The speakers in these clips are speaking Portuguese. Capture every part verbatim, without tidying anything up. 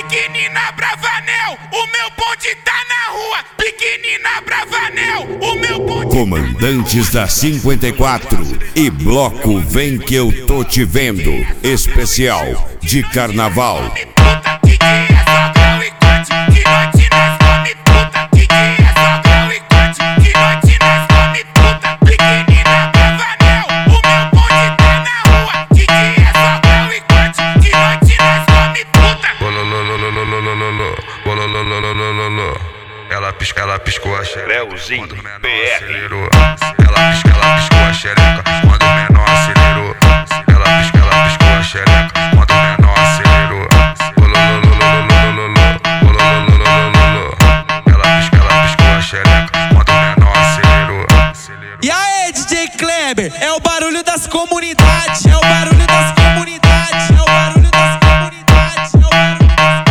Pequenina Bravanel, o meu bonde tá na rua. Pequenina Bravanel, o meu bonde. Comandantes da cinquenta e quatro e Bloco Vem Que Eu Tô Te Vendo, especial de carnaval. Puta, que que é sogrão e corte, que noite nós come puta. Que que é sogrão e corte, que noite nós come puta. Pequenina Bravanel, o meu bonde tá na rua. Que que é sogrão e corte, que noite nós come puta. Ela pisca, ela piscou a xereca. Leozinho, Quando P menor R. acelerou. Ela pisca, ela piscou a xereca. Quando o menor acelerou. Ela pisca, ela piscou a xereca. Quando o menor acelerou. Ela pisca, ela piscou a xereca. Quando o menor acelerou. E aí, D J Kleber, é o barulho das comunidades, é o barulho das comunidades, é o barulho das comunidades, é o barulho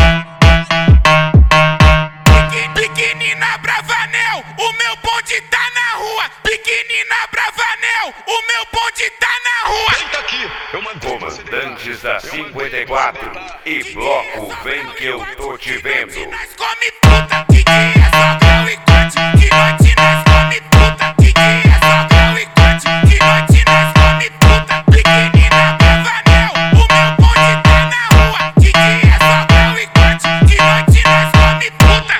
das... Pequenina Bravanel, o meu bonde tá na rua. Pequenina Bravanel, o meu bonde tá na rua. Senta aqui, eu mandei. Comandantes da cinquenta e quatro e Bloco Vem Que Eu Tô Te Vendo. Nós come puta, que que é sogrão e corte, que noite nós come puta. Que que é sogrão e corte, que noite nós come puta. Pequenina Bravanel, o meu bonde tá na rua. Que que é sogrão e corte, que noite nós come puta.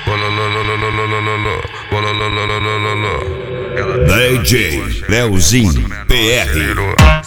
Ela D J Leozinho, P R. acelerou.